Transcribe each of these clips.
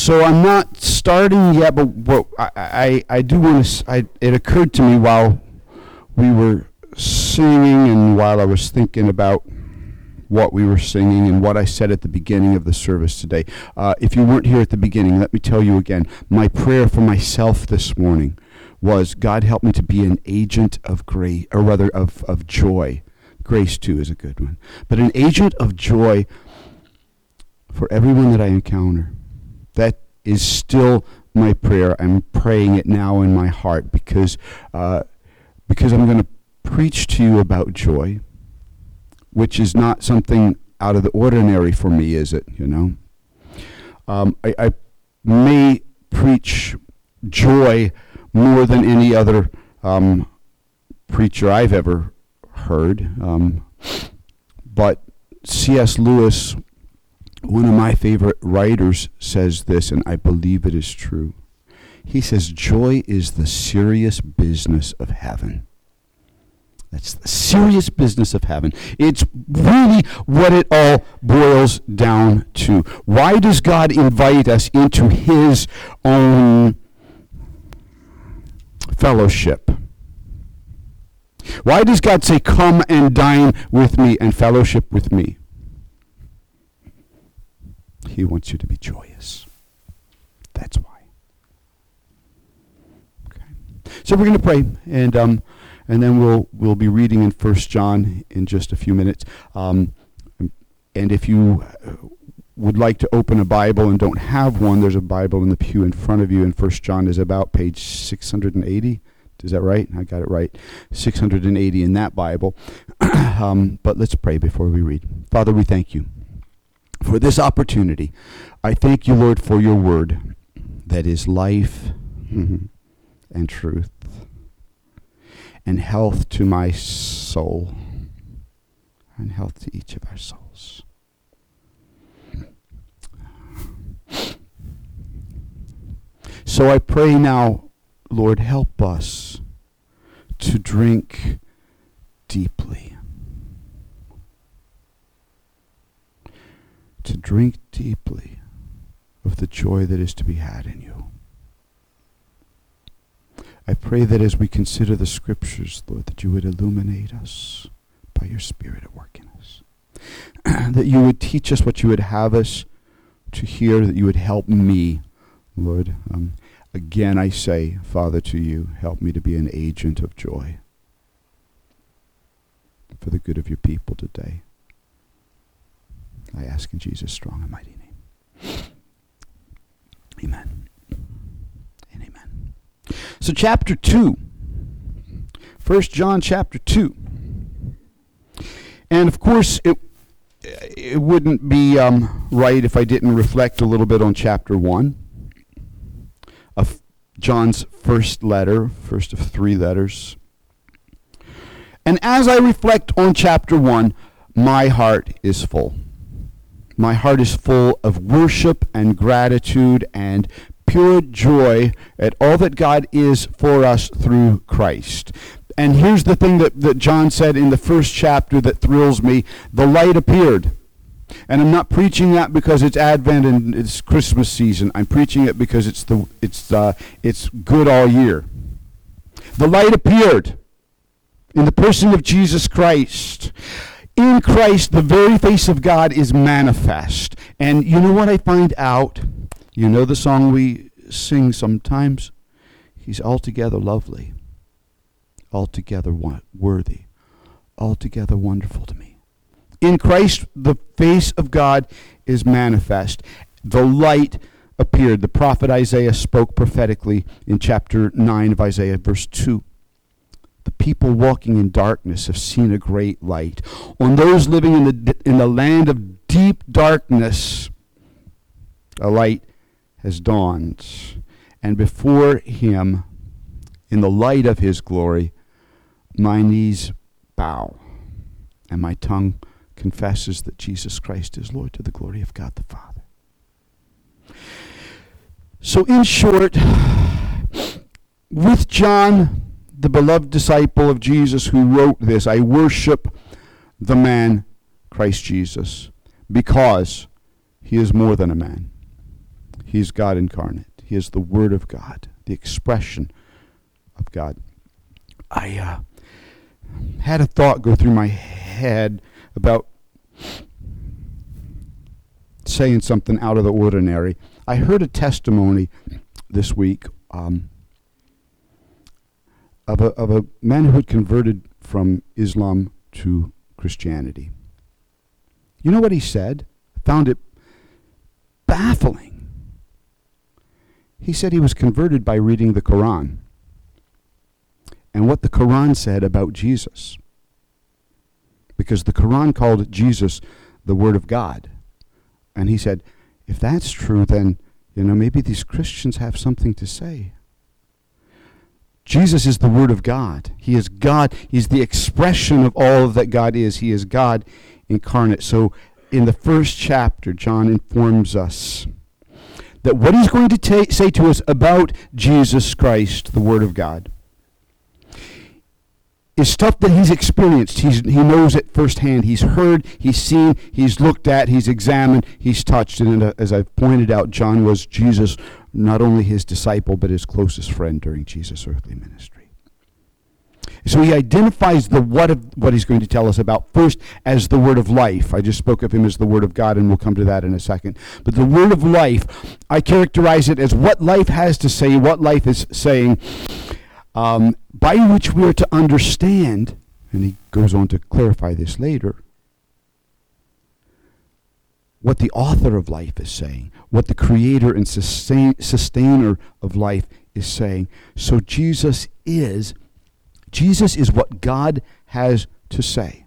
So I'm not starting yet, but what I do want to. It occurred to me while we were singing and while I was thinking about what we were singing and what I said at the beginning of the service today. If you weren't here at the beginning, let me tell you again. My prayer for myself this morning was, God, help me to be an agent of grace, or rather of joy. Grace too is a good one, but an agent of joy for everyone that I encounter. That is still my prayer. I'm praying it now in my heart because I'm going to preach to you about joy, which is not something out of the ordinary for me, is it? You know, I may preach joy more than any other preacher I've ever heard, but C.S. Lewis, one of my favorite writers, says this, and I believe it is true. He says, joy is the serious business of heaven. That's the serious business of heaven. It's really what it all boils down to. Why does God invite us into his own fellowship? Why does God say, come and dine with me and fellowship with me? He wants you to be joyous. That's why. Okay. So we're going to pray, and then we'll be reading in 1 John in just a few minutes. And if you would like to open a Bible and don't have one, there's a Bible in the pew in front of you, and 1 John is about page 680. Is that right? I got it right. 680 in that Bible. But let's pray before we read. Father, we thank you for this opportunity. I thank you, Lord, for your word that is life and truth and health to my soul and health to each of our souls. So I pray now, Lord, help us to drink deeply. To drink deeply of the joy that is to be had in you. I pray that as we consider the scriptures, Lord, that you would illuminate us by your Spirit at work in us. That you would teach us what you would have us to hear, that you would help me, Lord. Again, I say, Father, to you, help me to be an agent of joy for the good of your people today. I ask in Jesus' strong and mighty name. Amen. And amen. So chapter 2. 1 John chapter 2. And of course, it wouldn't be right if I didn't reflect a little bit on chapter 1 of John's first letter, first of 3 letters. And as I reflect on chapter 1, my heart is full. My heart is full of worship and gratitude and pure joy at all that God is for us through Christ. And here's the thing that John said in the first chapter that thrills me. The light appeared. And I'm not preaching that because it's Advent and it's Christmas season. I'm preaching it because it's good all year. The light appeared in the person of Jesus Christ. In Christ, the very face of God is manifest. And you know what I find out? You know the song we sing sometimes? He's altogether lovely, altogether worthy, altogether wonderful to me. In Christ, the face of God is manifest. The light appeared. The prophet Isaiah spoke prophetically in chapter 9 of Isaiah, verse 2. The people walking in darkness have seen a great light. On those living in the land of deep darkness, a light has dawned. And before him, in the light of his glory, my knees bow, and my tongue confesses that Jesus Christ is Lord, to the glory of God the Father. So in short, with John, the beloved disciple of Jesus who wrote this, I worship the man Christ Jesus because he is more than a man. He is God incarnate. He is the Word of God, the expression of God. I had a thought go through my head about saying something out of the ordinary. I heard a testimony this week of a man who had converted from Islam to Christianity. You know what he said? I found it baffling. He said he was converted by reading the Quran and what the Quran said about Jesus. Because the Quran called Jesus the Word of God. And he said, if that's true, then, maybe these Christians have something to say. Jesus is the Word of God. He is God. He's the expression of all that God is. He is God incarnate. So in the first chapter, John informs us that what he's going to say to us about Jesus Christ, the Word of God, is stuff that he's experienced. He knows it firsthand. He's heard, he's seen, he's looked at, he's examined, he's touched. And as I've pointed out, John was Jesus, not only his disciple, but his closest friend during Jesus' earthly ministry. So he identifies the what he's going to tell us about first as the Word of life. I just spoke of him as the Word of God, and we'll come to that in a second. But the Word of life, I characterize it as what life has to say, what life is saying, by which we are to understand, and he goes on to clarify this later, what the author of life is saying, what the creator and sustainer of life is saying. So Jesus is what God has to say.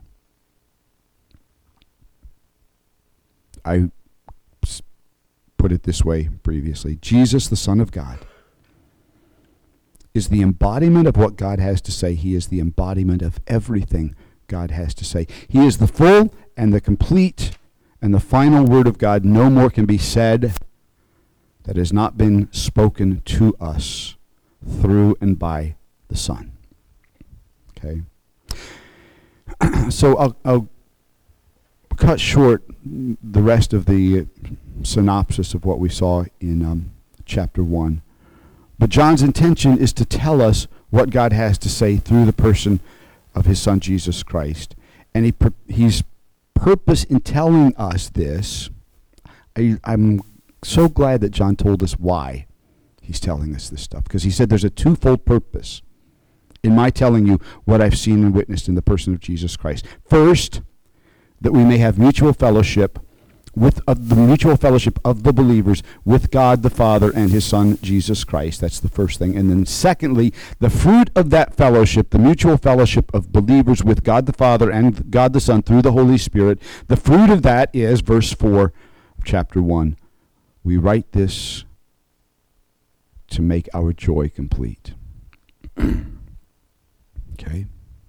I put it this way previously. Jesus, the Son of God, is the embodiment of what God has to say. He is the embodiment of everything God has to say. He is the full and the complete and the final word of God. No more can be said that has not been spoken to us through and by the Son. Okay? So I'll cut short the rest of the synopsis of what we saw in chapter 1. But John's intention is to tell us what God has to say through the person of his Son, Jesus Christ. And his purpose in telling us this, I'm so glad that John told us why he's telling us this stuff. Because he said there's a twofold purpose in my telling you what I've seen and witnessed in the person of Jesus Christ. First, that we may have mutual fellowship with the mutual fellowship of the believers with God the Father and his Son, Jesus Christ. That's the first thing. And then secondly, the fruit of that fellowship, the mutual fellowship of believers with God the Father and God the Son through the Holy Spirit, the fruit of that is, verse 4 of chapter 1, we write this to make our joy complete. Okay?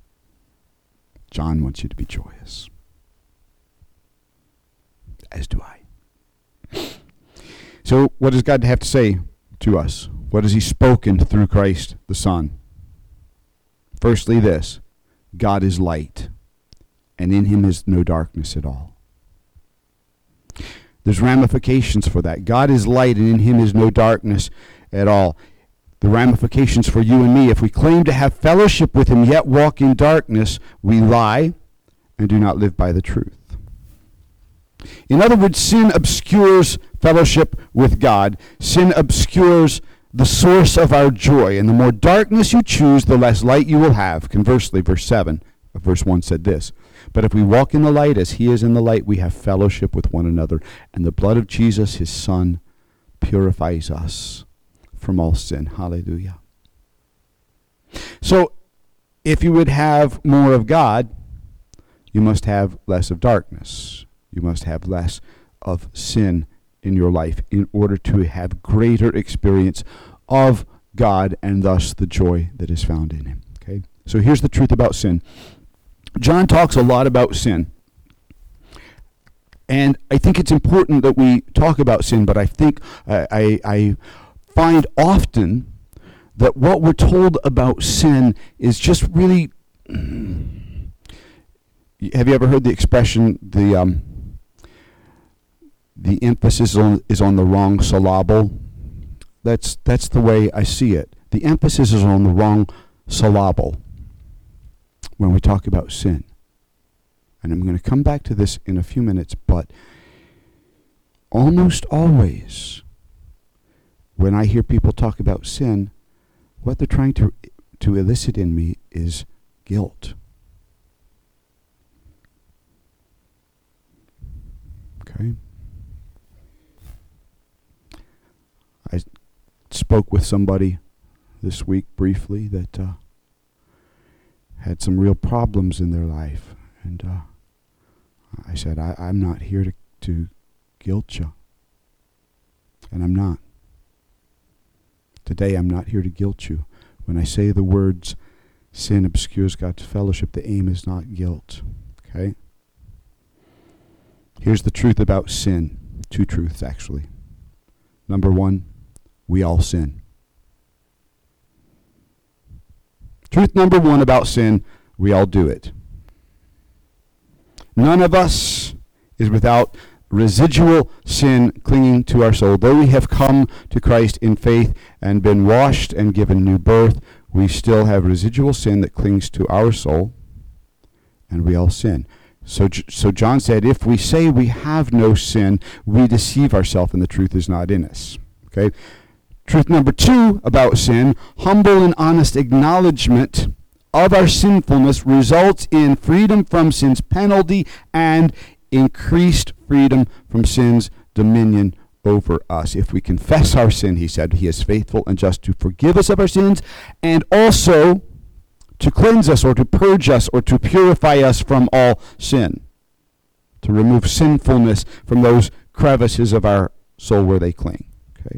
John wants you to be joyous. As do I. So what does God have to say to us? What has he spoken through Christ the Son? Firstly this, God is light, and in him is no darkness at all. There's ramifications for that. God is light, and in him is no darkness at all. The ramifications for you and me, if we claim to have fellowship with him yet walk in darkness, we lie and do not live by the truth. In other words, sin obscures fellowship with God. Sin obscures the source of our joy. And the more darkness you choose, the less light you will have. Conversely, verse 7 of verse 1 said this, but if we walk in the light as he is in the light, we have fellowship with one another. And the blood of Jesus, his Son, purifies us from all sin. Hallelujah. So, if you would have more of God, you must have less of darkness. You must have less of sin in your life in order to have greater experience of God and thus the joy that is found in him. Okay? So here's the truth about sin. John talks a lot about sin. And I think it's important that we talk about sin, but I think I find often that what we're told about sin is just really... Have you ever heard the expression, the the emphasis is on the wrong syllable. That's the way I see it. The emphasis is on the wrong syllable when we talk about sin. And I'm going to come back to this in a few minutes, but almost always when I hear people talk about sin, what they're trying to elicit in me is guilt. Okay? I spoke with somebody this week briefly that had some real problems in their life. And I said, I'm not here to guilt you. And I'm not. Today I'm not here to guilt you. When I say the words, sin obscures God's fellowship, the aim is not guilt. Okay? Here's the truth about sin. Two truths, actually. Number one, we all sin. Truth number one about sin, we all do it. None of us is without residual sin clinging to our soul. Though we have come to Christ in faith and been washed and given new birth, we still have residual sin that clings to our soul, and we all sin. So John said, if we say we have no sin, we deceive ourselves and the truth is not in us. Okay? Truth number two about sin, humble and honest acknowledgement of our sinfulness results in freedom from sin's penalty and increased freedom from sin's dominion over us. If we confess our sin, he said, he is faithful and just to forgive us of our sins and also to cleanse us or to purge us or to purify us from all sin, to remove sinfulness from those crevices of our soul where they cling. Okay?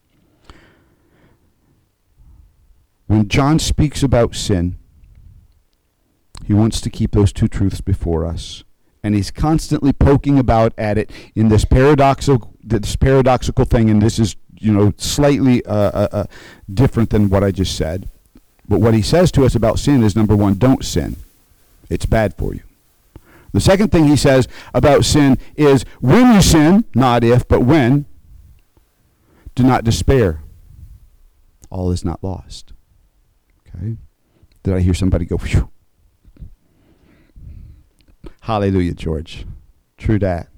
When John speaks about sin, he wants to keep those two truths before us. And he's constantly poking about at it in this paradoxical thing, and this is, slightly different than what I just said. But what he says to us about sin is, number one, don't sin. It's bad for you. The second thing he says about sin is, when you sin, not if, but when, do not despair. All is not lost. Okay? Did I hear somebody go, phew? Hallelujah, George. True that.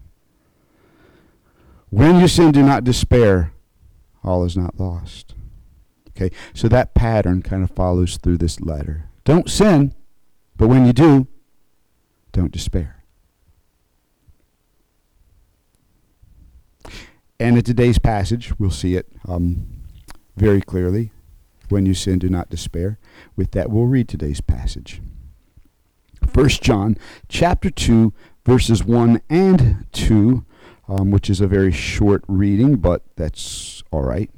When you sin, do not despair. All is not lost. Okay, so that pattern kind of follows through this letter. Don't sin, but when you do, don't despair. And in today's passage, we'll see it very clearly. When you sin, do not despair. With that, we'll read today's passage. 1 John chapter 2, verses 1 and 2, which is a very short reading, but that's all right.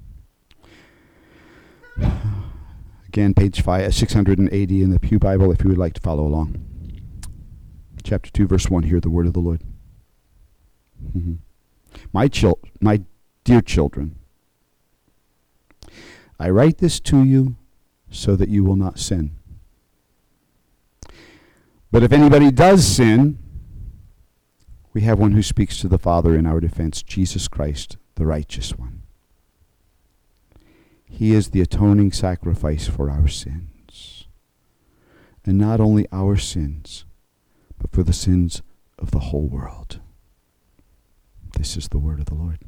Again, page 680 in the Pew Bible, if you would like to follow along. Chapter 2, verse 1, hear the word of the Lord. My dear children, I write this to you so that you will not sin. But if anybody does sin, we have one who speaks to the Father in our defense, Jesus Christ, the righteous one. He is the atoning sacrifice for our sins. And not only our sins, but for the sins of the whole world. This is the word of the Lord.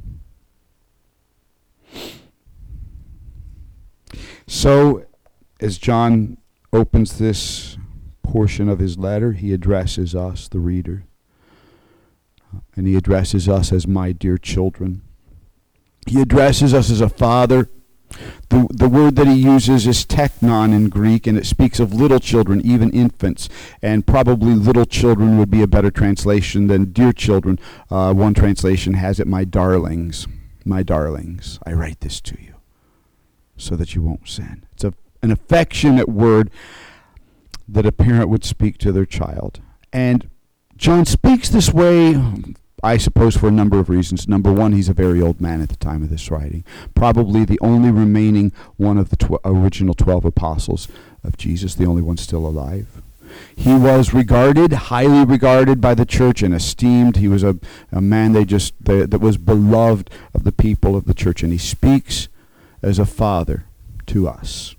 So, as John opens this portion of his letter, he addresses us, the reader, and he addresses us as my dear children. He addresses us as a father. The word that he uses is teknon in Greek, and it speaks of little children, even infants, and probably little children would be a better translation than dear children. One translation has it, my darlings, I write this to you so that you won't sin. It's an affectionate word that a parent would speak to their child. And John speaks this way, I suppose, for a number of reasons. Number one, he's a very old man at the time of this writing. Probably the only remaining one of the original 12 apostles of Jesus, the only one still alive. He was regarded, highly regarded by the church and esteemed. He was a man that was beloved of the people of the church. And he speaks as a father to us.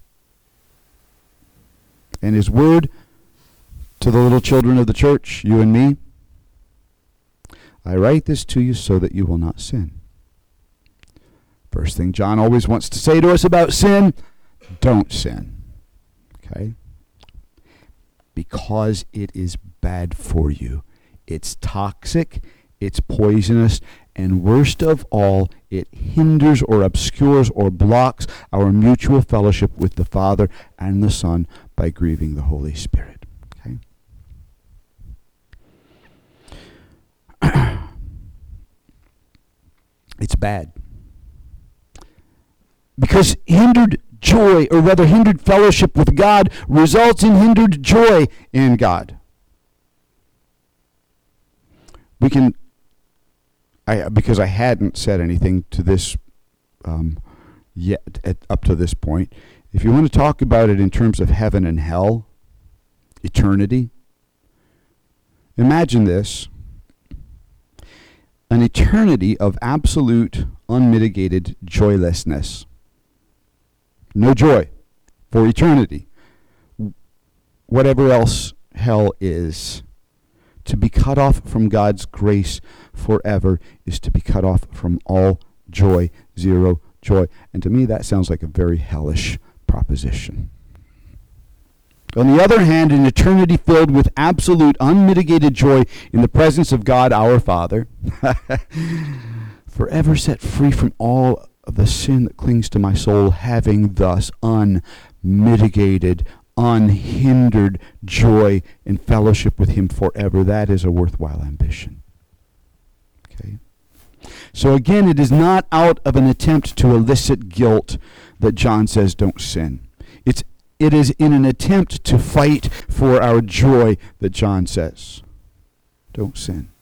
And his word to the little children of the church, you and me, I write this to you so that you will not sin. First thing John always wants to say to us about sin, don't sin. Okay? Because it is bad for you. It's toxic, it's poisonous, and worst of all, it hinders or obscures or blocks our mutual fellowship with the Father and the Son by grieving the Holy Spirit. Okay? It's bad. Because hindered joy, or rather hindered fellowship with God, results in hindered joy in God. Because I hadn't said anything to this yet, up to this point, if you want to talk about it in terms of heaven and hell, eternity, imagine this: an eternity of absolute, unmitigated joylessness. No joy for eternity. Whatever else hell is, to be cut off from God's grace forever is to be cut off from all joy, zero joy. And to me, that sounds like a very hellish proposition. On the other hand, an eternity filled with absolute, unmitigated joy in the presence of God our Father, forever set free from all of the sin that clings to my soul, having thus unmitigated, unhindered joy in fellowship with him forever. That is a worthwhile ambition. Okay? So again, it is not out of an attempt to elicit guilt that John says don't sin. It is in an attempt to fight for our joy that John says don't sin.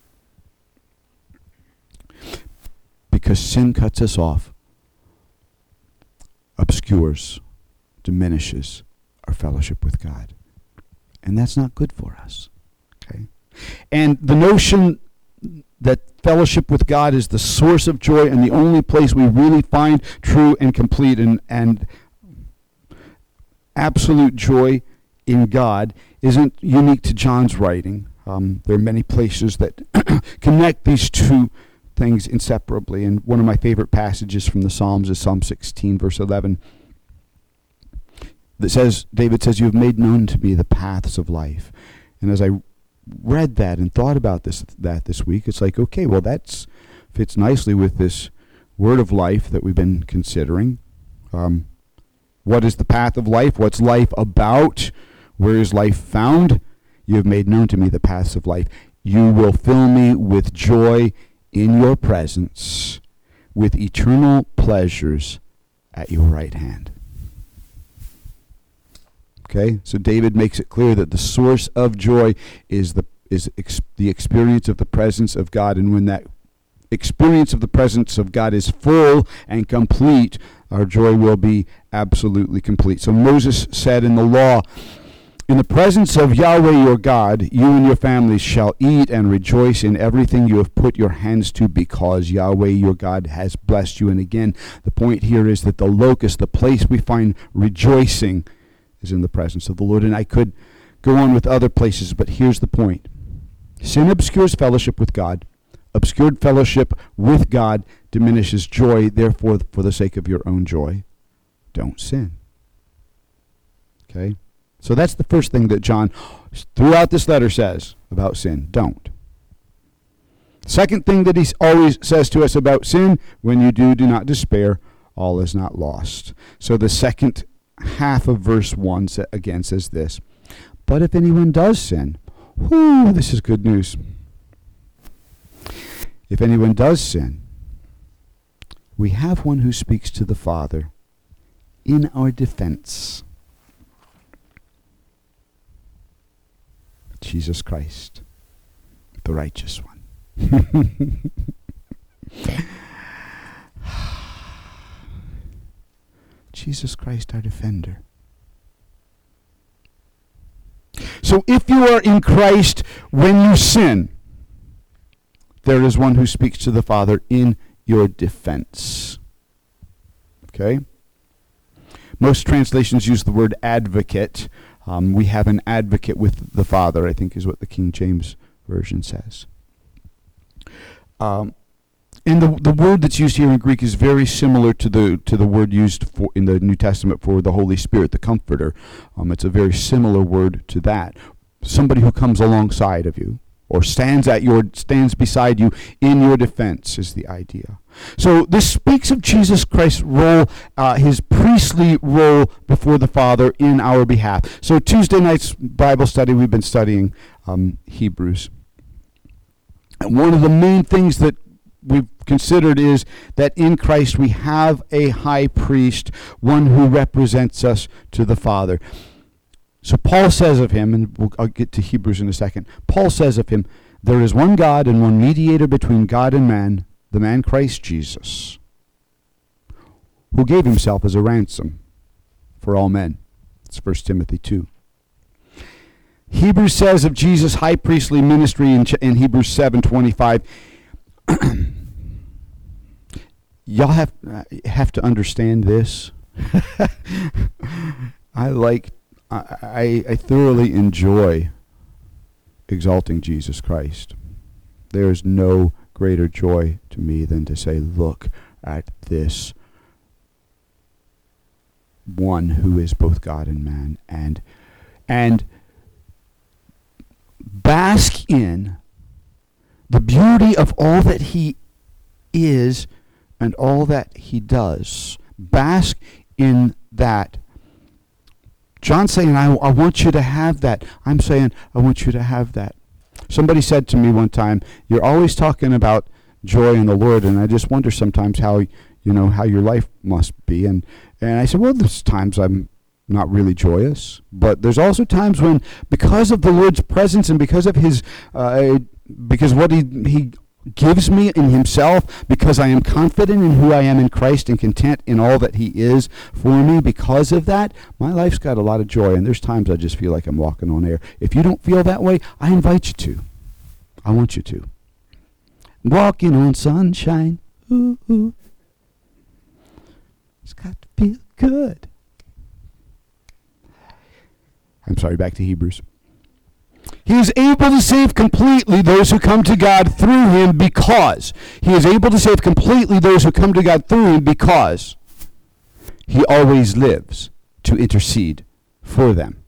Because sin cuts us off, obscures, diminishes our fellowship with God. And that's not good for us. Okay? And the notion that fellowship with God is the source of joy and the only place we really find true and complete and absolute joy in God isn't unique to John's writing. There are many places that connect these two things inseparably. And one of my favorite passages from the Psalms is Psalm 16, verse 11. That says, David says, you have made known to me the paths of life. And as I read that and thought about this week, it's like, okay, well, that fits nicely with this word of life that we've been considering. What is the path of life? What's life about? Where is life found? You have made known to me the paths of life. You will fill me with joy in your presence, with eternal pleasures at your right hand. Okay, so David makes it clear that the source of joy is the experience of the presence of God, and when that experience of the presence of God is full and complete, our joy will be absolutely complete. So Moses said in the law, in the presence of Yahweh your God, you and your families shall eat and rejoice in everything you have put your hands to, because Yahweh your God has blessed you. And again, the point here is that the locus, the place we find rejoicing, is in the presence of the Lord. And I could go on with other places, but here's the point. Sin obscures fellowship with God. Obscured fellowship with God diminishes joy. Therefore, for the sake of your own joy, don't sin. Okay? So that's the first thing that John, throughout this letter, says about sin. Don't. Second thing that he always says to us about sin, when you do not despair. All is not lost. So the second half of verse 1 again says this. But if anyone does sin, this is good news. If anyone does sin, we have one who speaks to the Father in our defense. Jesus Christ, the righteous one. Jesus Christ, our defender. So if you are in Christ when you sin, there is one who speaks to the Father in your defense. Okay? Most translations use the word advocate. We have an advocate with the Father, I think is what the King James Version says. And the word that's used here in Greek is very similar to the word used for in the New Testament for the Holy Spirit, the Comforter. It's a very similar word to that. Somebody who comes alongside of you or stands beside you in your defense is the idea. So this speaks of Jesus Christ's role, his priestly role before the Father in our behalf. So Tuesday night's Bible study, we've been studying Hebrews. And one of the main things that we've considered is that in Christ we have a high priest, one who represents us to the Father. So Paul says of him, and I'll get to Hebrews in a second, Paul says of him, there is one God and one mediator between God and man, the man Christ Jesus, who gave himself as a ransom for all men. It's 1 Timothy 2. Hebrews says of Jesus' high priestly ministry in Hebrews 7:25, y'all have to understand this. I thoroughly enjoy exalting Jesus Christ. There is no greater joy to me than to say, look at this one who is both God and man, and bask in the beauty of all that he is and all that he does. Bask in that. John's saying, I want you to have that. I'm saying, I want you to have that. Somebody said to me one time, you're always talking about joy in the Lord, and I just wonder sometimes how your life must be. And I said, well, there's times I'm not really joyous, but there's also times when, because of the Lord's presence and because of his, because what he gives me in himself, because I am confident in who I am in Christ and content in all that he is for me, because of that, my life's got a lot of joy, and there's times I just feel like I'm walking on air. If you don't feel that way, I invite you to. I want you to. Walking on sunshine. Ooh, ooh. It's got to feel good. I'm sorry, back to Hebrews. He is able to save completely those who come to God through him because he is able to save completely those who come to God through him because he always lives to intercede for them.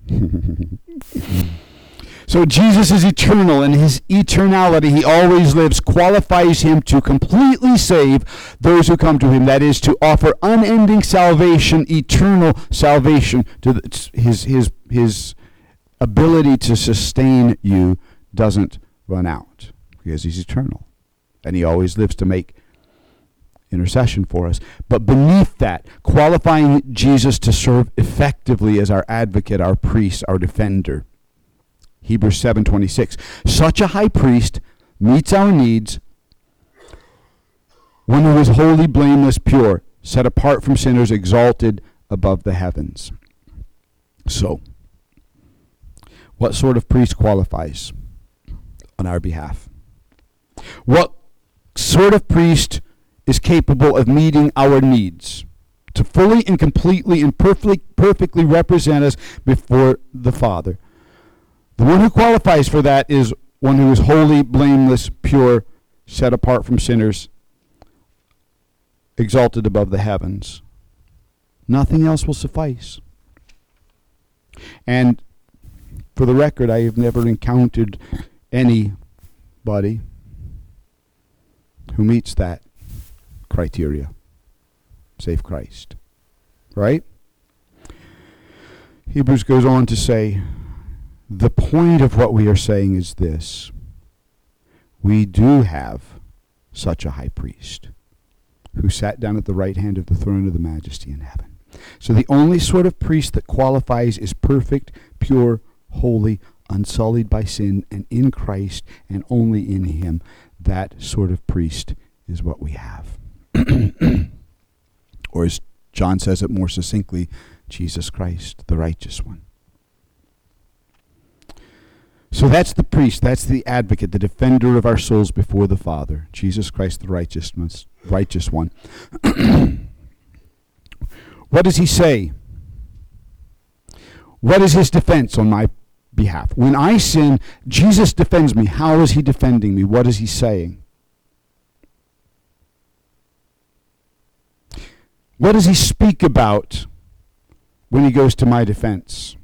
So Jesus is eternal, and his eternality, he always lives, qualifies him to completely save those who come to him. That is, to offer unending salvation, eternal salvation to his ability to sustain you doesn't run out because he's eternal, and he always lives to make intercession for us. But beneath that, qualifying Jesus to serve effectively as our advocate, our priest, our defender. Hebrews 7:26. Such a high priest meets our needs, one who is holy, blameless, pure, set apart from sinners, exalted above the heavens. So, what sort of priest qualifies on our behalf? What sort of priest is capable of meeting our needs to fully and completely and perfectly represent us before the Father? The one who qualifies for that is one who is holy, blameless, pure, set apart from sinners, exalted above the heavens. Nothing else will suffice. And for the record, I have never encountered anybody who meets that criteria, save Christ. Right? Hebrews goes on to say, the point of what we are saying is this: we do have such a high priest who sat down at the right hand of the throne of the majesty in heaven. So the only sort of priest that qualifies is perfect, pure, holy, unsullied by sin, and in Christ and only in him. That sort of priest is what we have. Or as John says it more succinctly, Jesus Christ, the righteous one. So that's the priest, that's the advocate, the defender of our souls before the Father, Jesus Christ the righteous one. What does he say? What is his defense on my behalf? When I sin, Jesus defends me. How is he defending me? What is he saying? What does he speak about when he goes to my defense?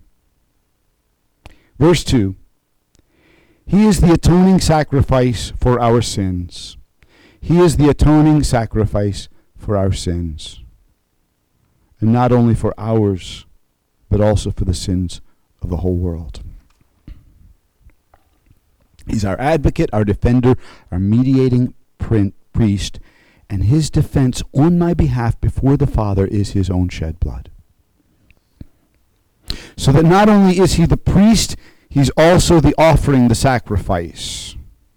Verse 2. He is the atoning sacrifice for our sins. He is the atoning sacrifice for our sins. And not only for ours, but also for the sins of the whole world. He's our advocate, our defender, our mediating priest, and his defense on my behalf before the Father is his own shed blood. So that not only is he the priest, he's also the offering, the sacrifice.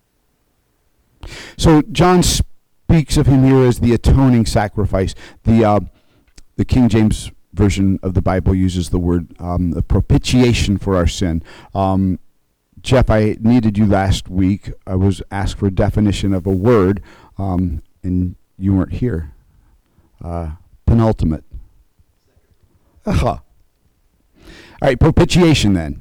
So John speaks of him here as the atoning sacrifice. The King James Version of the Bible uses the word the propitiation for our sin. Jeff, I needed you last week. I was asked for a definition of a word, and you weren't here. Penultimate. All right, propitiation then.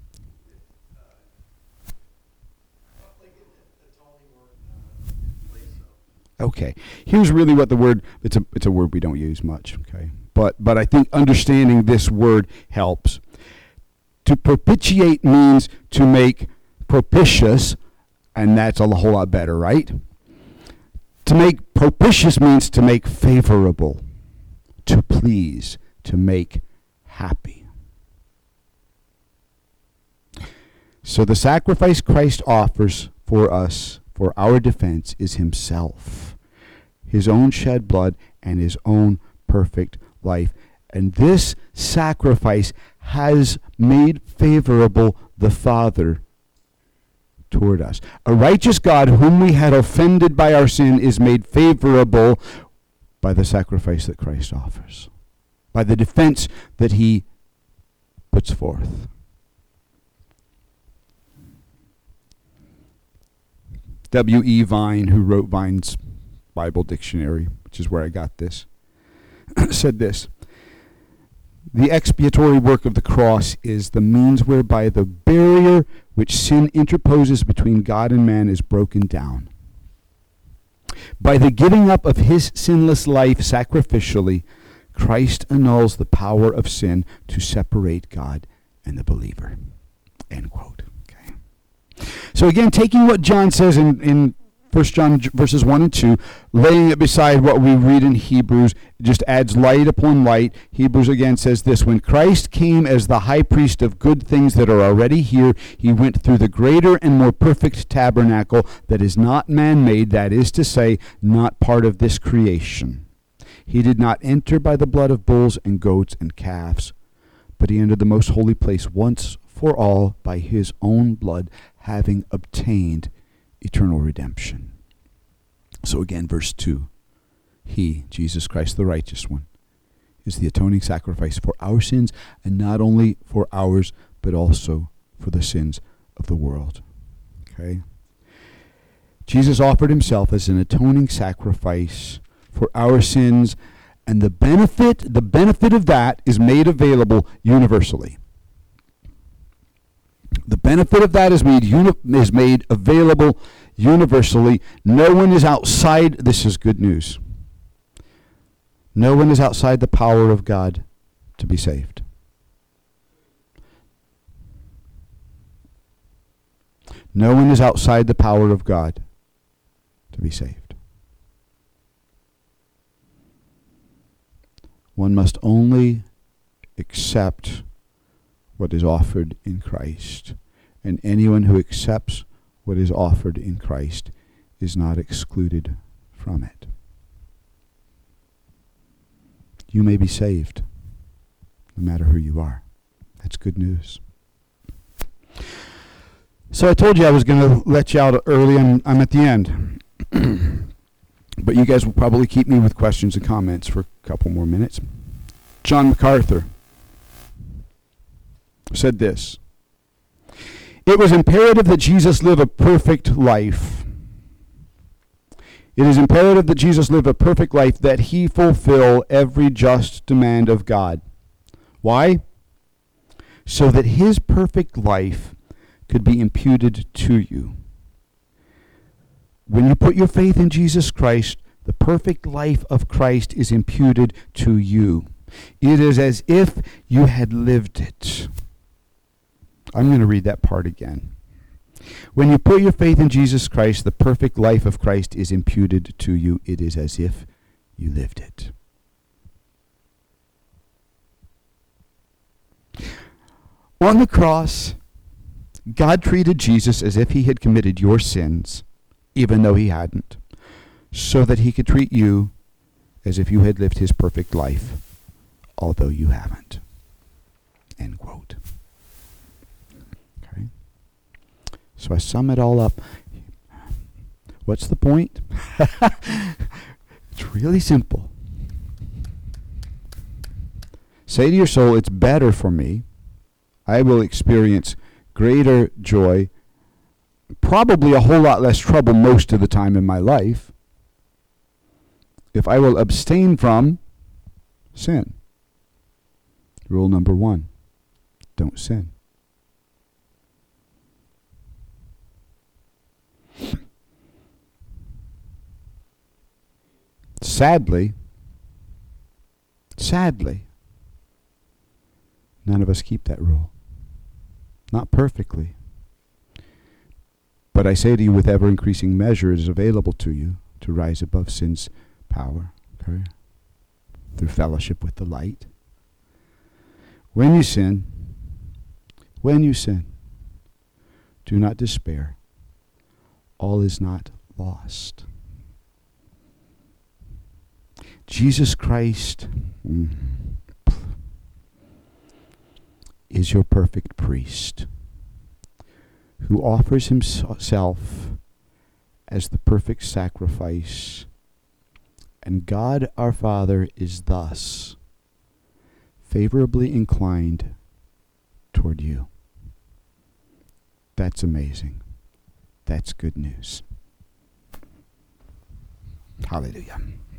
Okay, here's really what the word, it's a word we don't use much, okay? But I think understanding this word helps. To propitiate means to make propitious, and that's a whole lot better, right? To make propitious means to make favorable, to please, to make happy. So the sacrifice Christ offers for us, for our defense, is himself, his own shed blood and his own perfect life. And this sacrifice has made favorable the Father toward us. A righteous God whom we had offended by our sin is made favorable by the sacrifice that Christ offers, by the defense that he puts forth. W.E. Vine, who wrote Vine's Bible Dictionary, which is where I got this, said this: the expiatory work of the cross is the means whereby the barrier which sin interposes between God and man is broken down. By the giving up of his sinless life sacrificially, Christ annuls the power of sin to separate God and the believer. End quote. Okay. So again, taking what John says in 1 John verses 1 and 2, laying it beside what we read in Hebrews, it just adds light upon light. Hebrews again says this: when Christ came as the high priest of good things that are already here, he went through the greater and more perfect tabernacle that is not man-made, that is to say, not part of this creation. He did not enter by the blood of bulls and goats and calves, but he entered the most holy place once for all by his own blood, having obtained eternal redemption. So again, verse 2, he, Jesus Christ the righteous one, is the atoning sacrifice for our sins, and not only for ours, but also for the sins of the world. Okay? Jesus offered himself as an atoning sacrifice for our sins, and the benefit of that is made available universally. The benefit of that is made available universally. No one is outside. This is good news. No one is outside the power of God to be saved. No one is outside the power of God to be saved. One must only accept what is offered in Christ. And anyone who accepts what is offered in Christ is not excluded from it. You may be saved, no matter who you are. That's good news. So I told you I was going to let you out early, and I'm at the end. But you guys will probably keep me with questions and comments for a couple more minutes. John MacArthur said this: It was imperative that Jesus live a perfect life. It is imperative that Jesus live a perfect life, that he fulfill every just demand of God. Why? So that his perfect life could be imputed to you. When you put your faith in Jesus Christ, the perfect life of Christ is imputed to you. It is as if you had lived it. I'm going to read that part again. When you put your faith in Jesus Christ, the perfect life of Christ is imputed to you. It is as if you lived it. On the cross, God treated Jesus as if he had committed your sins, even though he hadn't, so that he could treat you as if you had lived his perfect life, although you haven't. End quote. Okay. So I sum it all up. What's the point? It's really simple. Say to your soul, it's better for me. I will experience greater joy, probably a whole lot less trouble most of the time in my life, if I will abstain from sin. Rule number 1, don't sin. Sadly, none of us keep that rule. Not perfectly. But I say to you, with ever-increasing measure, it is available to you to rise above sin's power, okay? Through fellowship with the light. When you sin, do not despair. All is not lost. Jesus Christ is your perfect priest, who offers himself as the perfect sacrifice. And God our Father is thus favorably inclined toward you. That's amazing. That's good news. Hallelujah.